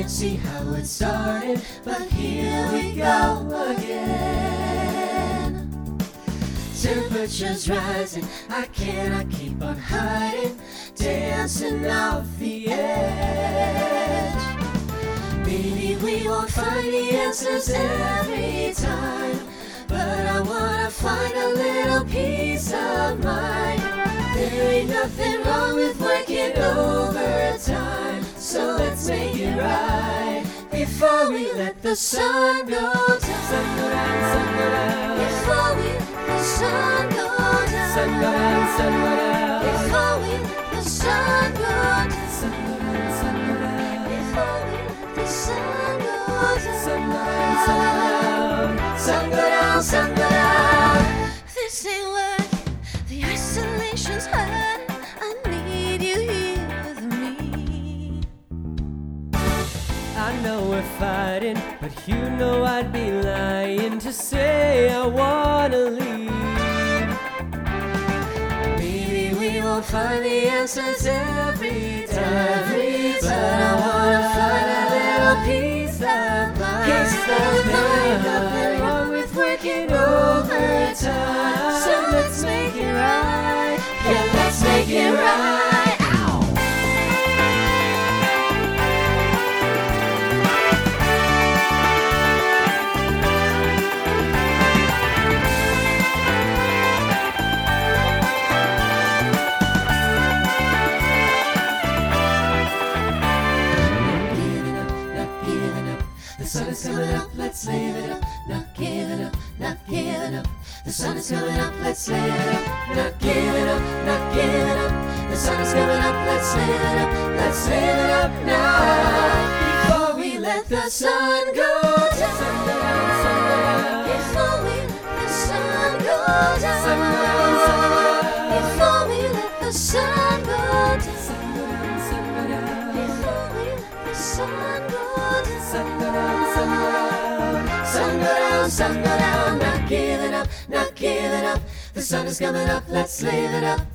can't see how it started, but here we go again. Temperature's rising, I cannot keep on hiding, dancing off the edge. Maybe we won't find the answers every time, but I wanna find a little peace of mind. There ain't nothing wrong with working overtime, so let's make it right before we let the sun go down. Sun go down, sun go down. Before we let the sun go down. Sun go down, sun go down. Before we let the sun go down. Sun go down, sun go down. Before we let the sun go down. Sun go down, sun go down. Sun go down, sun go down. This ain't working, the isolation's hard. I need you here with me. I know we're fighting, but you know I'd be lying to say I wanna leave. Maybe we won't find the answers every time, but I wanna find a little peace of mind. Peace of mind. Nothing wrong with working overtime, so let's make it right. Yeah, let's make it right. Ow! The sun is coming up, let's live it up. Not giving up, not giving up. The sun is coming up, let's live it up. Not giving up, not giving up. The sun is coming up, let's live it up. Let's live it up now. Before we let the sun go down. Sun go down, sun go down. Before we let the sun go down. Sun go down, sun go down. Before we let the sun go down. Sun go down, sun go down. Before we let the sun go down. Sun go down, sun go down. Sun go down, sun go down. Not giving up, not giving up. The sun is coming up, let's live it up.